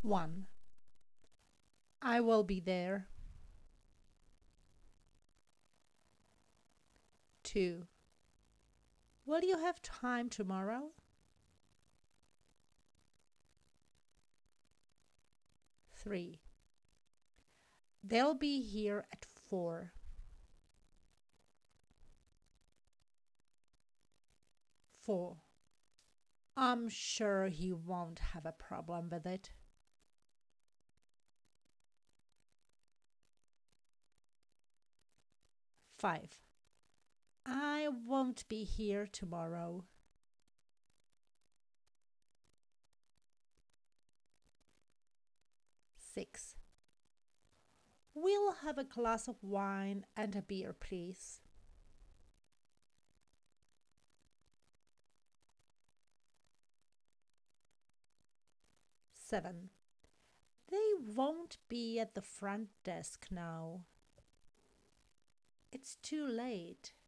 1. I will be there. 2. Will you have time tomorrow? 3. They'll be here at 4. 4. I'm sure he won't have a problem with it. 5. I won't be here tomorrow. 6. We'll have a glass of wine and a beer, please. 7. They won't be at the front desk now. It's too late.